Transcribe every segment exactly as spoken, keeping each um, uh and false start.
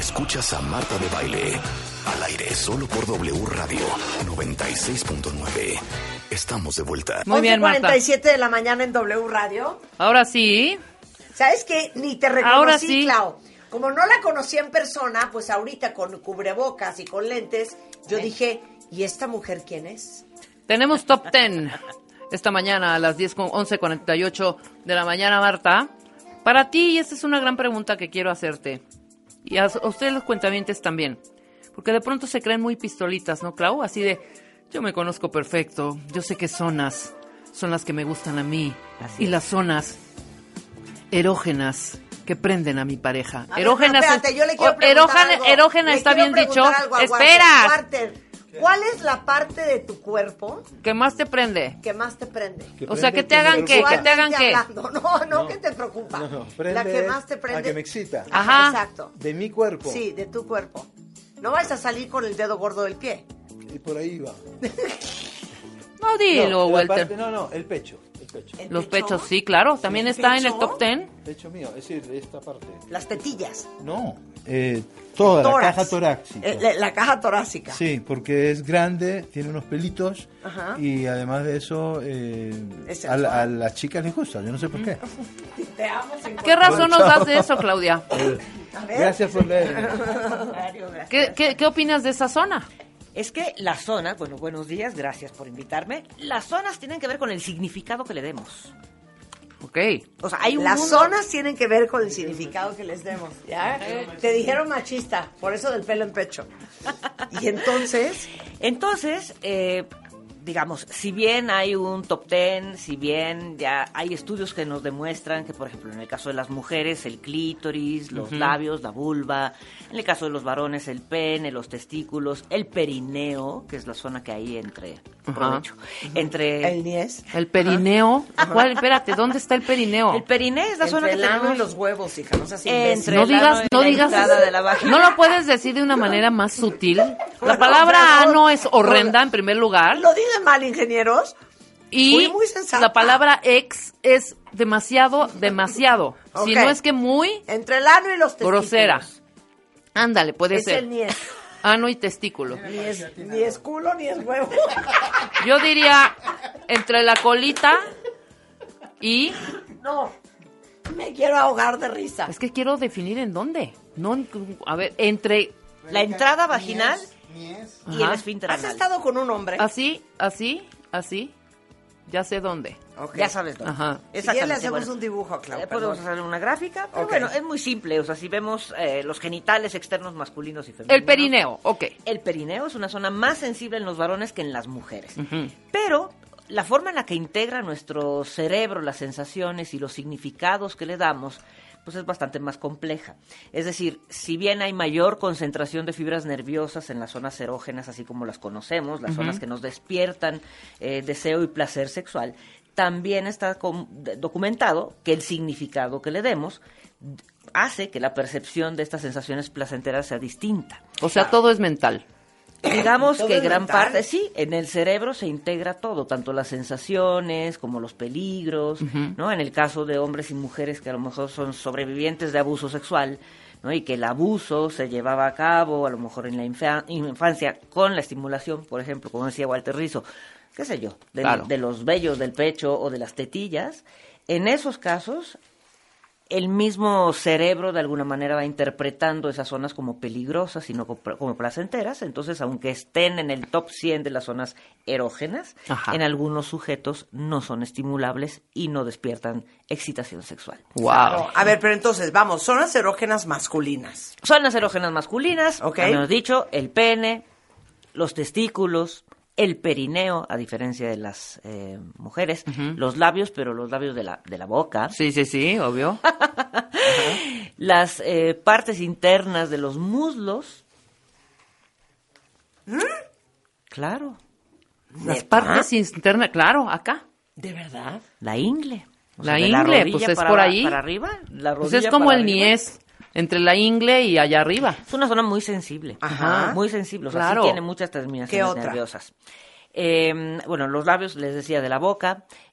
Escuchas a Marta de Baile. Al aire solo por W Radio noventa y seis punto nueve. Estamos de vuelta. Muy bien, Marta. once cuarenta y siete de la mañana en W Radio. Ahora sí. ¿Sabes qué? Ni te reconocí, Ahora sí. Clau. Como no la conocía en persona, pues ahorita con cubrebocas y con lentes, yo dije, ¿y esta mujer quién es? Tenemos Top Ten esta mañana a las diez con once cuarenta y ocho de la mañana, Marta. Para ti, y esta es una gran pregunta que quiero hacerte. Y a, a ustedes los cuentavientes también. Porque de pronto se creen muy pistolitas, ¿no, Clau? Así de, yo me conozco perfecto, yo sé qué zonas son las que me gustan a mí. Así y es. Las zonas erógenas que prenden a mi pareja. A ver, erógenas. no, espérate, yo le quiero preguntar erógena, algo. erógena Le está quiero bien dicho. preguntar algo a Espera. Walter. ¿Cuál es la parte de tu cuerpo ¿Qué más te prende? que más te prende? O sea, que te hagan qué, que te hagan qué. Hablando. No, no, no, que te preocupa. No, no, prende la que más te prende. a que me excita. Ajá. Exacto. De mi cuerpo. Sí, de tu cuerpo. No vas a salir con el dedo gordo del pie. Y por ahí va. No, dilo, no, la Walter. parte- no, no, el pecho. El pecho. ¿El Los pecho? pechos, sí, claro. También ¿El está en el pecho? top ten. Pecho mío, es decir, de esta parte. Las tetillas. No, eh, toda Tórax. la caja torácica. Eh, la, la caja torácica. Sí, porque es grande, tiene unos pelitos. Ajá. Y además de eso, eh, Es a, la- a las chicas les gusta, yo no sé por qué. Te amo. sin ¿Qué razón nos das de eso, Claudia? A ver. Gracias por leer. ¿Qué, qué, qué opinas de esa zona? Es que las zonas, bueno, buenos días, gracias por invitarme. Las zonas tienen que ver con el significado que le demos. Ok. O sea, hay un Las mundo- zonas tienen que ver con el significado que les demos. ¿Ya? Te dijeron machista, por eso del pelo en pecho. Y entonces, Entonces, eh, digamos, si bien hay un top ten, si bien ya hay estudios que nos demuestran que, por ejemplo, en el caso de las mujeres, el clítoris, los labios, la vulva, en el caso de los varones, el pene, los testículos, el perineo, que es la zona que hay entre, Ajá. provecho, entre... el niés. El perineo. ¿Cuál? Espérate, ¿dónde está el perineo? El perineo es la zona Entre que el ano tenemos... y los huevos, hija, no seas Entre imbécil. No el digas, ano y no la digas. entrada de la vagina. No lo puedes decir de una manera más sutil. La Bueno, palabra pero- ano es horrenda en primer lugar. ¿Lo dicen mal, ingenieros? Y Fui muy sensata. la palabra ex es demasiado, demasiado. Si Ok. no es que muy Entre el ano y los testículos. grosera. Ándale, puede Es ser. el niés. Ano y testículo. Ni es, ni es culo ni es huevo. Yo diría entre la colita y... No, me quiero ahogar de risa. Es que quiero definir en dónde. No, en- a ver, entre... La entrada vaginal y el Ajá. esfínter ¿Has anal. estado con un hombre? Así, así, así. Ya sé dónde. Ok. Ya sabes dónde. Ajá. Si quieres le Exactamente, hacemos bueno. un dibujo, Clau. Eh, podemos perdón. hacer una gráfica, pero Ok. bueno, es muy simple. O sea, si vemos eh, los genitales externos masculinos y femeninos. El perineo, ok. El perineo es una zona más sensible en los varones que en las mujeres. Ujú. Pero la forma en la que integra nuestro cerebro las sensaciones y los significados que le damos, pues es bastante más compleja. Es decir, si bien hay mayor concentración de fibras nerviosas en las zonas erógenas, así como las conocemos, las zonas que nos despiertan eh, deseo y placer sexual, también está com- de- documentado que el significado que le demos d- hace que la percepción de estas sensaciones placenteras sea distinta. O sea, todo es mental. Digamos ¿Todo que es gran mental? parte, sí, en el cerebro se integra todo, tanto las sensaciones como los peligros, ¿no? En el caso de hombres y mujeres que a lo mejor son sobrevivientes de abuso sexual, ¿no? Y que el abuso se llevaba a cabo a lo mejor en la infa- infancia con la estimulación, por ejemplo, como decía Walter Rizzo, qué sé yo, de, Claro. de los vellos del pecho o de las tetillas. En esos casos, el mismo cerebro de alguna manera va interpretando esas zonas como peligrosas y no como como placenteras. Entonces, aunque estén en el top cien de las zonas erógenas, Ajá. en algunos sujetos no son estimulables y no despiertan excitación sexual. Wow. A ver, pero entonces, vamos, zonas erógenas masculinas. Zonas erógenas masculinas, Ok. hemos dicho, el pene, los testículos, el perineo, a diferencia de las eh, mujeres, los labios, pero los labios de la, de la boca, Sí, sí, sí, obvio. las eh, partes internas de los muslos. Claro, Las partes internas, claro, acá. ¿De verdad? la ingle. O La de ingle, rodilla pues es para por aba- ahí. Para arriba, la Pues rodilla es como para el arriba. niés, entre la ingle y allá arriba. Es una zona muy sensible. Ajá. Muy sensible. O sea, Claro. sí tiene muchas terminaciones ¿Qué otra? nerviosas. Eh, bueno, los labios, les decía, de la boca,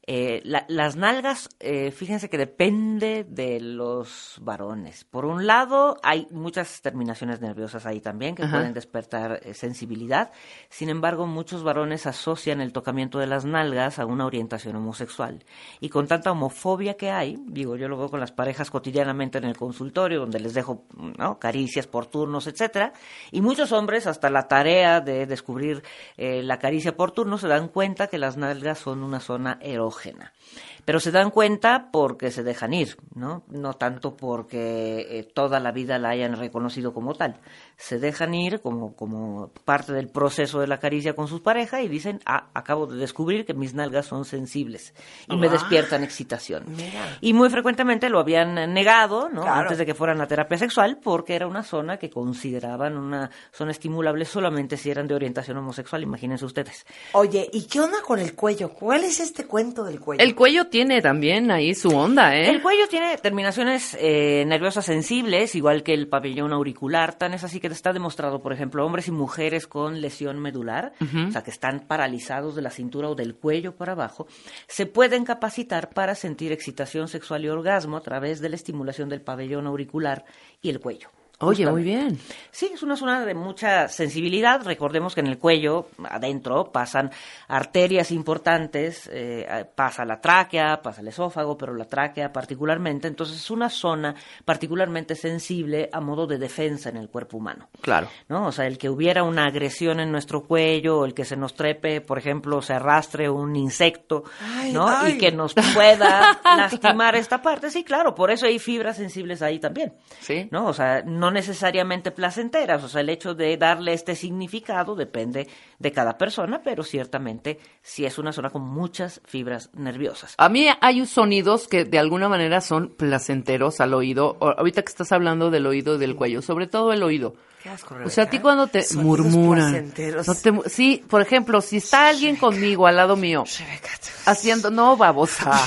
Eh, la, las nalgas, eh, fíjense que depende de los varones. Por un lado, hay muchas terminaciones nerviosas ahí también que Ajá. pueden despertar eh, sensibilidad. Sin embargo, muchos varones asocian el tocamiento de las nalgas a una orientación homosexual. Y con tanta homofobia que hay, digo, yo lo veo con las parejas cotidianamente en el consultorio, donde les dejo, ¿no?, caricias por turnos, etcétera. Y muchos hombres, hasta la tarea de descubrir eh, la caricia por turnos, se dan cuenta que las nalgas son una zona erógena. Pero se dan cuenta porque se dejan ir, ¿no? No tanto porque eh, toda la vida la hayan reconocido como tal. Se dejan ir como, como parte del proceso de la caricia con sus parejas y dicen, ah, acabo de descubrir que mis nalgas son sensibles y ah, me despiertan excitación. Mira. Y muy frecuentemente lo habían negado, ¿no? Claro. Antes de que fueran a terapia sexual, porque era una zona que consideraban una zona estimulable solamente si eran de orientación homosexual, imagínense ustedes. Oye, ¿y qué onda con el cuello? ¿Cuál es este cuento del cuello? El cuello tiene también ahí su onda, ¿eh? El cuello tiene terminaciones eh, nerviosas sensibles, igual que el pabellón auricular. Tan es así que está demostrado, por ejemplo, hombres y mujeres con lesión medular, uh-huh. o sea, que están paralizados de la cintura o del cuello para abajo, se pueden capacitar para sentir excitación sexual y orgasmo a través de la estimulación del pabellón auricular y el cuello. Oye, muy bien. Sí, es una zona de mucha sensibilidad. Recordemos que en el cuello, adentro, pasan arterias importantes, eh, pasa la tráquea, pasa el esófago, pero la tráquea particularmente. Entonces es una zona particularmente sensible a modo de defensa en el cuerpo humano. Claro. ¿No? O sea, el que hubiera una agresión en nuestro cuello, o el que se nos trepe, por ejemplo, se arrastre un insecto, ay, ¿no? Ay. Y que nos pueda lastimar esta parte. Sí, claro, por eso hay fibras sensibles ahí también. Sí. ¿No? O sea, no No necesariamente placenteras, o sea, el hecho de darle este significado depende de cada persona, pero ciertamente sí es una zona con muchas fibras nerviosas. A mí hay sonidos que de alguna manera son placenteros al oído, ahorita que estás hablando del oído y del cuello, sobre todo el oído. Qué asco, o sea, a ti cuando te sonidos murmuran, no te, sí, por ejemplo, si está alguien conmigo al lado mío, haciendo, no, babosa,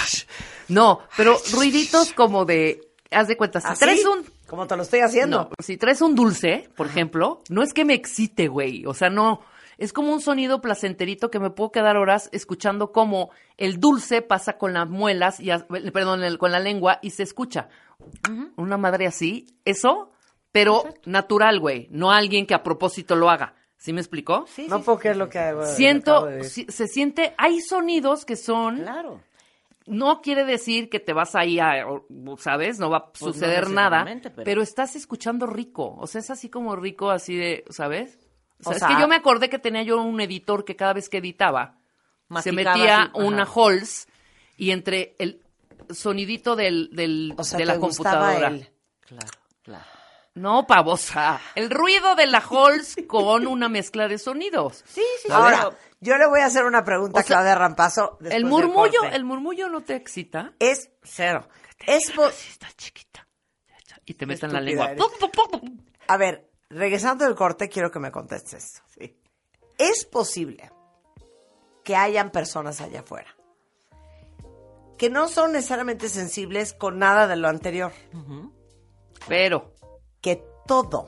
no, pero ruiditos como de, haz de cuenta, si ¿así? traes un Como te lo estoy haciendo. No, si traes un dulce, por ejemplo, no es que me excite, güey. O sea, no. Es como un sonido placenterito que me puedo quedar horas escuchando cómo el dulce pasa con las muelas, y, perdón, el, con la lengua y se escucha. Uh-huh. Una madre así, eso, pero Perfecto. Natural, güey. No alguien que a propósito lo haga. ¿Sí me explicó? Sí, no sí, puedo creer sí, lo que hago. Siento, si, se siente, hay sonidos que son... Claro. No quiere decir que te vas ahí a, ¿sabes? No va a suceder pues no nada, pero... pero estás escuchando rico. O sea, es así como rico, así de, ¿sabes? O sea, o sea es que yo me acordé que tenía yo un editor que cada vez que editaba se metía así, una Halls y entre el sonidito del, del o sea, de la computadora. Él. Claro, claro. No, pavosa. El ruido de la Halls con una mezcla de sonidos. Sí, sí, sí. Ahora, pero... yo le voy a hacer una pregunta a Claudia Rampazo. El murmullo, el murmullo no te excita. Es cero. Es po- sí, está chiquita. Y te meten la lengua. Eres. A ver, regresando del corte, quiero que me contestes esto. Sí. Es posible que hayan personas allá afuera que no son necesariamente sensibles con nada de lo anterior. Uh-huh. Pero que todo,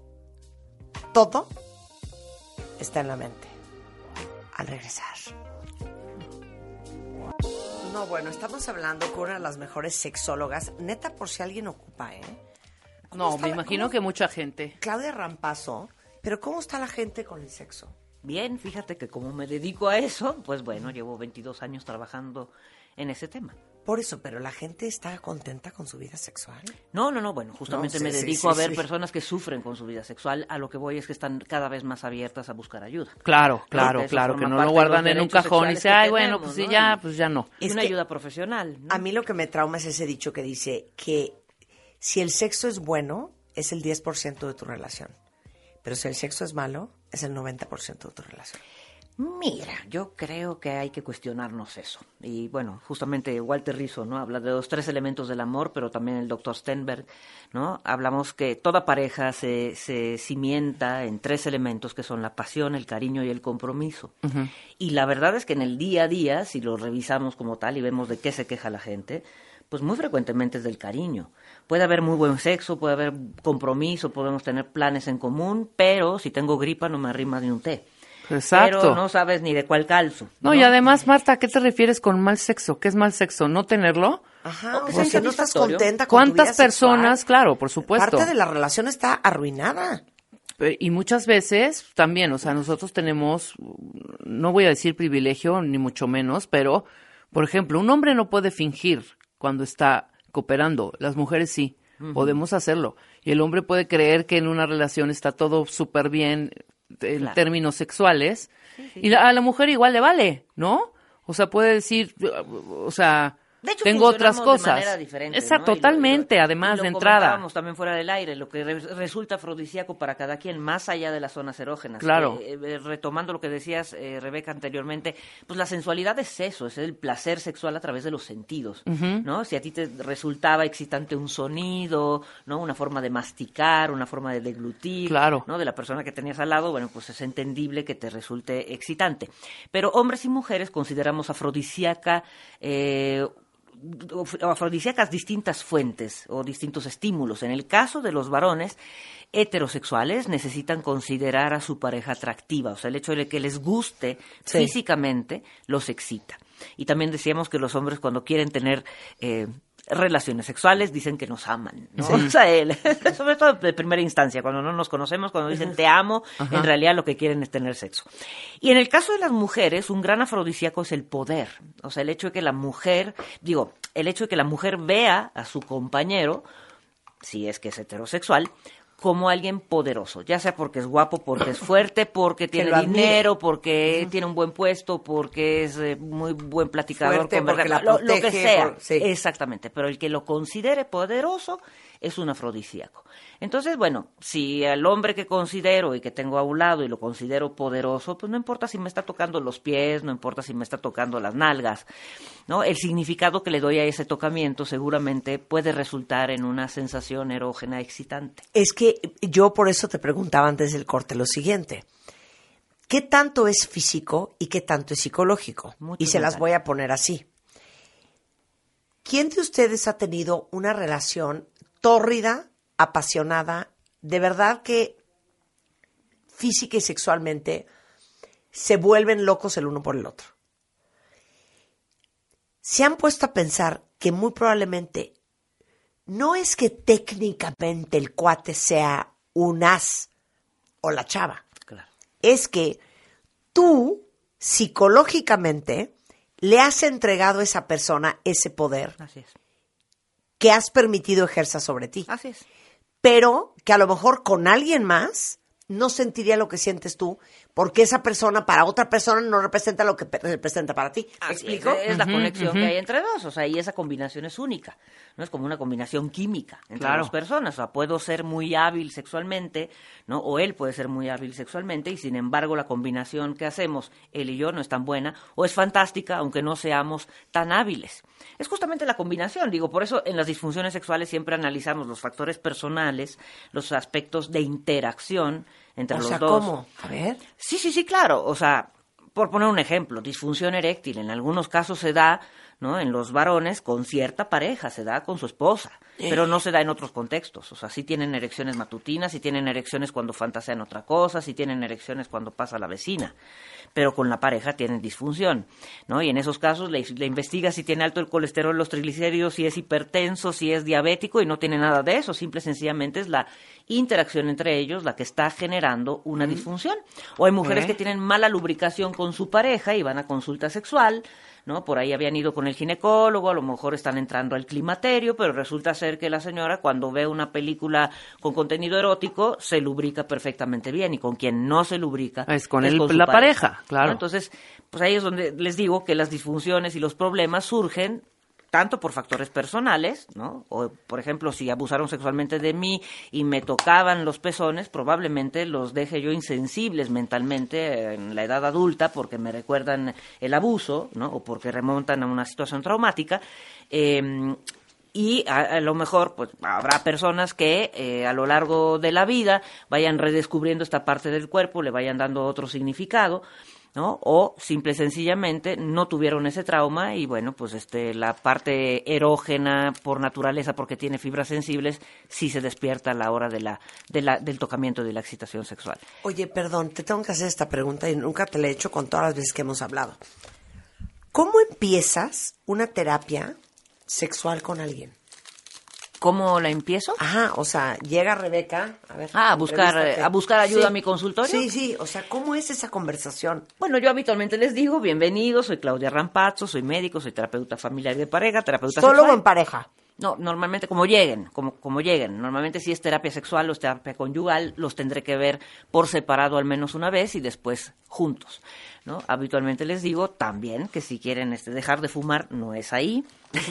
todo está en la mente. Al regresar. No, bueno, estamos hablando con una de las mejores sexólogas. Neta, por si alguien ocupa, ¿eh? No, me imagino que mucha gente. Claudia Rampazo. Pero ¿cómo está la gente con el sexo? Bien, fíjate que como me dedico a eso, pues bueno, llevo veintidós años trabajando en ese tema. Por eso, pero la gente está contenta con su vida sexual. No, no, no, bueno, justamente no, sí, me dedico sí, a sí, ver sí. personas que sufren con su vida sexual. A lo que voy es que están cada vez más abiertas a buscar ayuda. Claro, claro, ¿no? Claro, que no lo guardan en un cajón y dicen, ay, bueno, pues sí, ¿no? ya, pues ya no. Es una ayuda profesional, ¿no? A mí lo que me trauma es ese dicho que dice que si el sexo es bueno, es el diez por ciento de tu relación. Pero si el sexo es malo, es el noventa por ciento de tu relación. Mira, yo creo que hay que cuestionarnos eso. Y bueno, justamente Walter Rizzo, ¿no? Habla de los tres elementos del amor, pero también el doctor Stenberg, ¿no? Hablamos que toda pareja se, se cimienta en tres elementos que son la pasión, el cariño y el compromiso. Uh-huh. Y la verdad es que en el día a día, si lo revisamos como tal y vemos de qué se queja la gente, pues muy frecuentemente es del cariño. Puede haber muy buen sexo, puede haber compromiso, podemos tener planes en común, pero si tengo gripa no me arrima ni un té. Exacto. pero no sabes ni de cuál calzo. No, ¿no? y además, Marta, ¿a qué te refieres con mal sexo? ¿Qué es mal sexo? ¿No tenerlo? Ajá, O que o sea sea, no estás insatisfactorio. contenta con tu vida ¿Cuántas personas? sexual. Claro, por supuesto. Parte de la relación está arruinada. Eh, Y muchas veces también, o sea, nosotros tenemos, no voy a decir privilegio, ni mucho menos, pero, por ejemplo, un hombre no puede fingir cuando está cooperando, las mujeres sí, uh-huh. podemos hacerlo. Y el hombre puede creer que en una relación está todo súper bien en Claro. términos sexuales, Sí, sí. y la- a la mujer igual le vale, ¿no? O sea, puede decir, o sea... De hecho, tengo otras funcionamos de cosas. manera diferente, Esa, ¿no? Y lo- totalmente, y lo- además y lo de entrada. comentábamos también fuera del aire, lo que re- resulta afrodisíaco para cada quien, más allá de las zonas erógenas. Claro. Eh, eh, retomando lo que decías, eh, Rebeca, anteriormente, pues la sensualidad es eso, es el placer sexual a través de los sentidos, Ujú. ¿no? Si a ti te resultaba excitante un sonido, ¿no? Una forma de masticar, una forma de deglutir, Claro. ¿no? De la persona que tenías al lado, bueno, pues es entendible que te resulte excitante. Pero hombres y mujeres consideramos afrodisíaca eh, o afrodisíacas distintas fuentes o distintos estímulos. En el caso de los varones heterosexuales necesitan considerar a su pareja atractiva, o sea, el hecho de que les guste Sí. físicamente los excita. Y también decíamos que los hombres cuando quieren tener eh, relaciones sexuales dicen que nos aman, ¿no? O sea, él, sobre todo de primera instancia, cuando no nos conocemos, cuando dicen te amo, Ajá. en realidad lo que quieren es tener sexo. Y en el caso de las mujeres, un gran afrodisíaco es el poder, o sea, el hecho de que la mujer, digo, el hecho de que la mujer vea a su compañero, si es que es heterosexual, como alguien poderoso, ya sea porque es guapo, porque es fuerte, porque tiene lo admire. dinero, porque tiene un buen puesto, porque es eh, muy buen platicador, Fuerte, con porque verdad, la lo, lo que protege, sea. por- sí. Exactamente, pero el que lo considere poderoso es un afrodisíaco. Entonces, bueno, si al hombre que considero y que tengo a un lado y lo considero poderoso, pues no importa si me está tocando los pies, no importa si me está tocando las nalgas, ¿no? El significado que le doy a ese tocamiento seguramente puede resultar en una sensación erógena excitante. Es que yo por eso te preguntaba antes del corte lo siguiente. ¿Qué tanto es físico y qué tanto es psicológico? Mucho y se las mental. voy a poner así. ¿Quién de ustedes ha tenido una relación tórrida, apasionada, de verdad que física y sexualmente se vuelven locos el uno por el otro? Se han puesto a pensar que muy probablemente no es que técnicamente el cuate sea un as o la chava, Claro. es que tú psicológicamente le has entregado a esa persona ese poder Así es. que has permitido ejerza sobre ti, Así es. pero que a lo mejor con alguien más no sentiría lo que sientes tú, porque esa persona para otra persona no representa lo que pe- representa para ti. ¿Me Así explico? Es, es la Ujú, conexión ujú. que hay entre dos, o sea, y esa combinación es única, no es como una combinación química entre Claro. dos personas, o sea, puedo ser muy hábil sexualmente, ¿no? O él puede ser muy hábil sexualmente y sin embargo la combinación que hacemos él y yo no es tan buena o es fantástica aunque no seamos tan hábiles. Es justamente la combinación, digo, por eso en las disfunciones sexuales siempre analizamos los factores personales, los aspectos de interacción entre O los sea, dos. ¿cómo? A ver. Sí, sí, sí, claro. O sea, por poner un ejemplo, disfunción eréctil en algunos casos se da, ¿no? En los varones con cierta pareja, se da con su esposa, pero no se da en otros contextos. O sea, sí tienen erecciones matutinas, sí tienen erecciones cuando fantasean otra cosa, sí tienen erecciones cuando pasa la vecina, pero con la pareja tienen disfunción, ¿no? Y en esos casos le, le investiga si tiene alto el colesterol, los triglicéridos, si es hipertenso, si es diabético y no tiene nada de eso. Simple y sencillamente es la interacción entre ellos la que está generando una disfunción. O hay mujeres ¿Eh? que tienen mala lubricación con su pareja y van a consulta sexual, ¿no? Por ahí habían ido con el ginecólogo, a lo mejor están entrando al climaterio, pero resulta ser que la señora cuando ve una película con contenido erótico se lubrica perfectamente bien y con quien no se lubrica Es con el- su la pareja, claro. ¿no? Entonces, pues ahí es donde les digo que las disfunciones y los problemas surgen tanto por factores personales, ¿no? O, por ejemplo, si abusaron sexualmente de mí y me tocaban los pezones, probablemente los deje yo insensibles mentalmente en la edad adulta porque me recuerdan el abuso, ¿no? O porque remontan a una situación traumática. Eh, y a, a lo mejor pues habrá personas que eh, a lo largo de la vida vayan redescubriendo esta parte del cuerpo, le vayan dando otro significado. ¿no? O simple y sencillamente no tuvieron ese trauma y bueno, pues este la parte erógena por naturaleza, porque tiene fibras sensibles, sí se despierta a la hora de la, de la del tocamiento y de la excitación sexual. Oye, perdón, te tengo que hacer esta pregunta y nunca te la he hecho con todas las veces que hemos hablado. ¿Cómo empiezas una terapia sexual con alguien? ¿Cómo la empiezo? Ajá, o sea, llega Rebeca, a ver. Ah, a buscar, entrevístate. a buscar ayuda Sí. a mi consultorio. Sí, sí, o sea, ¿cómo es esa conversación? Bueno, yo habitualmente les digo, bienvenidos, soy Claudia Rampazzo, soy médico, soy terapeuta familiar y de pareja, terapeuta Solo sexual. en pareja. No, normalmente como lleguen, como, como lleguen. Normalmente si es terapia sexual o es terapia conyugal, los tendré que ver por separado al menos una vez y después juntos, ¿no? Habitualmente les digo también que si quieren este, dejar de fumar, no es ahí.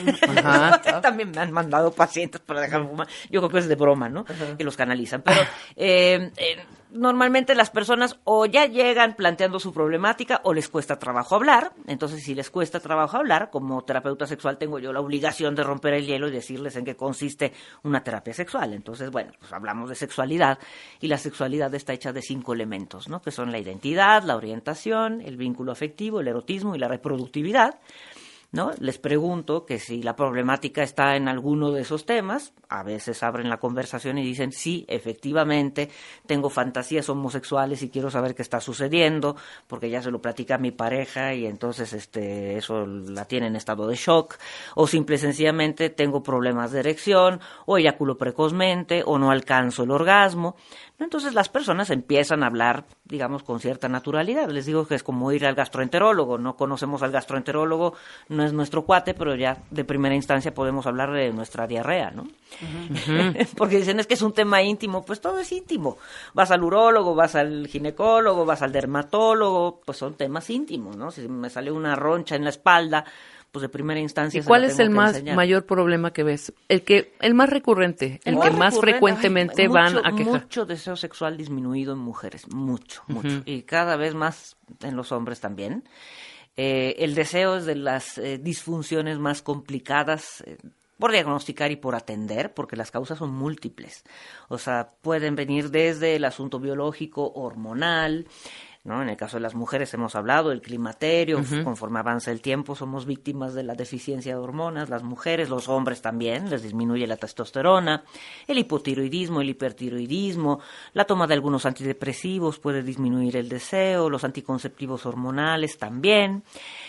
Ajá. También me han mandado pacientes para dejar de fumar. Yo creo que es de broma, ¿no? Que los canalizan. Pero eh, eh, normalmente las personas o ya llegan planteando su problemática o les cuesta trabajo hablar. Entonces, si les cuesta trabajo hablar, como terapeuta sexual tengo yo la obligación de romper el hielo y decirles en qué consiste una terapia sexual. Entonces, bueno, pues hablamos de sexualidad y la sexualidad está hecha de cinco elementos, ¿no? Que son la identidad, la orientación, el vínculo afectivo, el erotismo y la reproductividad, ¿no? Les pregunto que si la problemática está en alguno de esos temas, a veces abren la conversación y dicen, sí, efectivamente, tengo fantasías homosexuales y quiero saber qué está sucediendo, porque ya se lo platica a mi pareja y entonces este eso la tiene en estado de shock, o simple y sencillamente tengo problemas de erección, o eyaculo precozmente, o no alcanzo el orgasmo. Entonces las personas empiezan a hablar, digamos, con cierta naturalidad. Les digo que es como ir al gastroenterólogo. No conocemos al gastroenterólogo, no es nuestro cuate, pero ya de primera instancia podemos hablar de nuestra diarrea, ¿no? Uh-huh. Porque dicen, es que es un tema íntimo. Pues todo es íntimo. Vas al urólogo, vas al ginecólogo, vas al dermatólogo, pues son temas íntimos, ¿no? Si me sale una roncha en la espalda, pues de primera instancia. ¿Y cuál se la es tengo el que más enseñar. mayor problema que ves? El que el más recurrente, el, el que más recurrente, frecuentemente ay, van mucho, a quejar. Mucho deseo sexual disminuido en mujeres, mucho, mucho. Uh-huh. Y cada vez más en los hombres también. Eh, el deseo es de las eh, disfunciones más complicadas eh, por diagnosticar y por atender, porque las causas son múltiples. O sea, pueden venir desde el asunto biológico, hormonal, ¿no? En el caso de las mujeres hemos hablado del climaterio, uh-huh. Conforme avanza el tiempo somos víctimas de la deficiencia de hormonas, las mujeres, los hombres también, les disminuye la testosterona, el hipotiroidismo, el hipertiroidismo, la toma de algunos antidepresivos puede disminuir el deseo, los anticonceptivos hormonales también.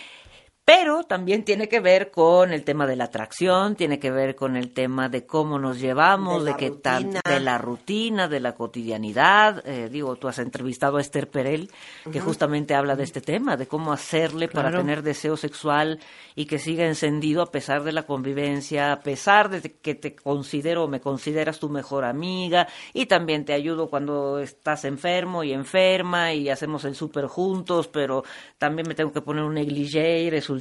Pero también tiene que ver con el tema de la atracción, tiene que ver con el tema de cómo nos llevamos, de, de que tan, de la rutina, de la cotidianidad. Eh, digo, tú has entrevistado a Esther Perel, que uh-huh. justamente habla de este tema, de cómo hacerle claro. para tener deseo sexual y que siga encendido a pesar de la convivencia, a pesar de que te considero o me consideras tu mejor amiga, y también te ayudo cuando estás enfermo y enferma y hacemos el súper juntos, pero también me tengo que poner un negligé y resultar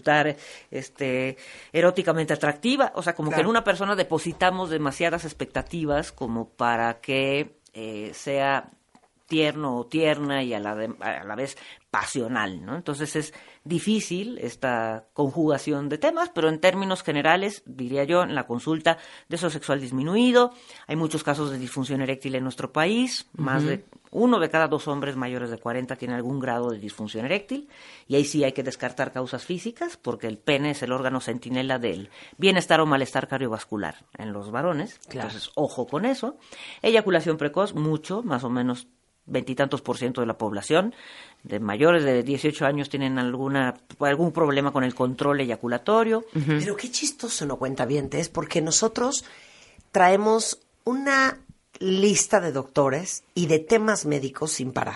este eróticamente atractiva, o sea, como claro. que en una persona depositamos demasiadas expectativas como para que eh, sea tierno o tierna y a la, de, a la vez pasional, ¿no? Entonces es difícil esta conjugación de temas, pero en términos generales, diría yo, en la consulta, deseo sexual disminuido, hay muchos casos de disfunción eréctil en nuestro país, uh-huh. más de uno de cada dos hombres mayores de cuarenta tiene algún grado de disfunción eréctil, y ahí sí hay que descartar causas físicas, porque el pene es el órgano centinela del bienestar o malestar cardiovascular en los varones, claro. Entonces ojo con eso. Eyaculación precoz, mucho, más o menos veintitantos por ciento de la población de mayores de dieciocho años tienen alguna algún problema con el control eyaculatorio. Uh-huh. Pero qué chistoso, no cuentavientes, porque nosotros traemos una lista de doctores y de temas médicos sin parar.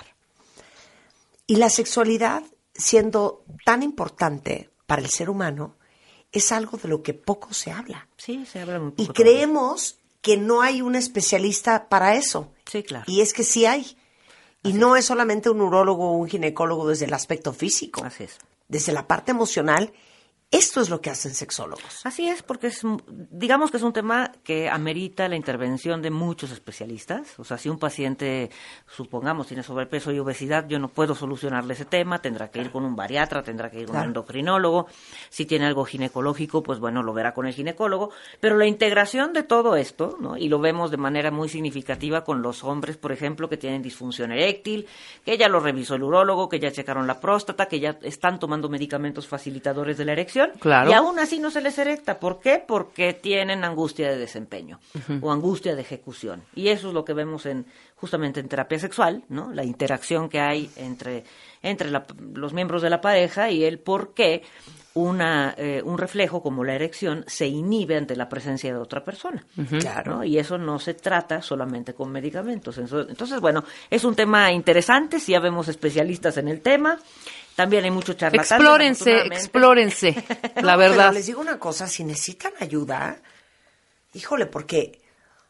Y la sexualidad, siendo tan importante para el ser humano, es algo de lo que poco se habla. Sí, se habla muy poco. Y creemos que no hay un especialista para eso. Sí, claro. Y es que sí hay. Y Así no es. es solamente un urólogo o un ginecólogo desde el aspecto físico. Así es. Desde la parte emocional Esto es lo que hacen sexólogos. Así es, porque es, digamos que es un tema que amerita la intervención de muchos especialistas. O sea, si un paciente, supongamos, tiene sobrepeso y obesidad, yo no puedo solucionarle ese tema, tendrá que ir con un bariatra, tendrá que ir con Claro. un endocrinólogo. Si tiene algo ginecológico, pues bueno, lo verá con el ginecólogo. Pero la integración de todo esto, ¿no? Y lo vemos de manera muy significativa con los hombres, por ejemplo, que tienen disfunción eréctil, que ya lo revisó el urólogo, que ya checaron la próstata, que ya están tomando medicamentos facilitadores de la erección. Claro. Y aún así no se les erecta. ¿Por qué? Porque tienen angustia de desempeño uh-huh. o angustia de ejecución. Y eso es lo que vemos en justamente en terapia sexual, ¿no? La interacción que hay entre, entre la, los miembros de la pareja y el por qué una, eh, un reflejo como la erección se inhibe ante la presencia de otra persona. Uh-huh. Claro. ¿no? Y eso no se trata solamente con medicamentos. Entonces, bueno, es un tema interesante. Si ya vemos especialistas en el tema. También hay mucho charlatán. Explórense, explórense, la No, verdad. Pero les digo una cosa, si necesitan ayuda, híjole, porque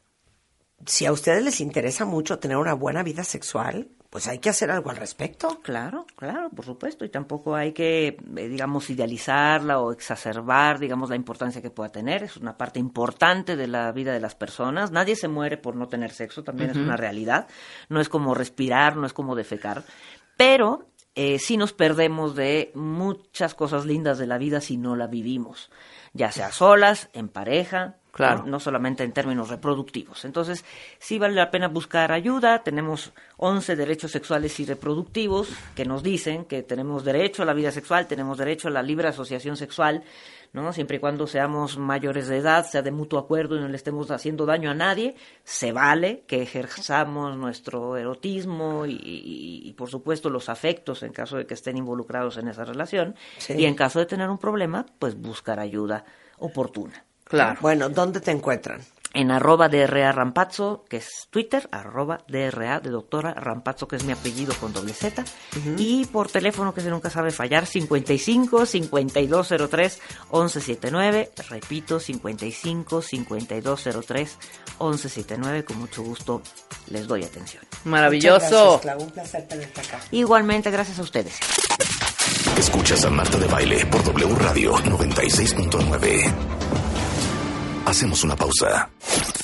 si a ustedes les interesa mucho tener una buena vida sexual, pues hay que hacer algo al respecto. Claro, claro, por supuesto. Y tampoco hay que, eh, digamos, idealizarla o exacerbar, digamos, la importancia que pueda tener. Es una parte importante de la vida de las personas. Nadie se muere por no tener sexo, también uh-huh. es una realidad. No es como respirar, no es como defecar. Pero eh, sí nos perdemos de muchas cosas lindas de la vida si no la vivimos, ya sea solas, en pareja, claro. no, no solamente en términos reproductivos. Entonces, sí vale la pena buscar ayuda. Tenemos once derechos sexuales y reproductivos que nos dicen que tenemos derecho a la vida sexual, tenemos derecho a la libre asociación sexual, ¿no? Siempre y cuando seamos mayores de edad, sea de mutuo acuerdo y no le estemos haciendo daño a nadie, se vale que ejerzamos nuestro erotismo y, y, y por supuesto, los afectos en caso de que estén involucrados en esa relación. Sí. Y en caso de tener un problema, pues buscar ayuda oportuna. Claro. Bueno, ¿dónde te encuentran? En arroba D R A Rampazzo, que es Twitter, arroba D R A de doctora Rampazzo, que es mi apellido con doble Z, uh-huh. y por teléfono, que se nunca sabe fallar, cincuenta y cinco, cincuenta y dos cero tres, once setenta y nueve, repito, cincuenta y cinco, cincuenta y dos cero tres, once setenta y nueve, con mucho gusto les doy atención. Maravilloso. Muchas gracias, Clau, un placer tenerte acá. Igualmente, gracias a ustedes. Escuchas a Marta de Baile por W Radio noventa y seis punto nueve. Hacemos una pausa.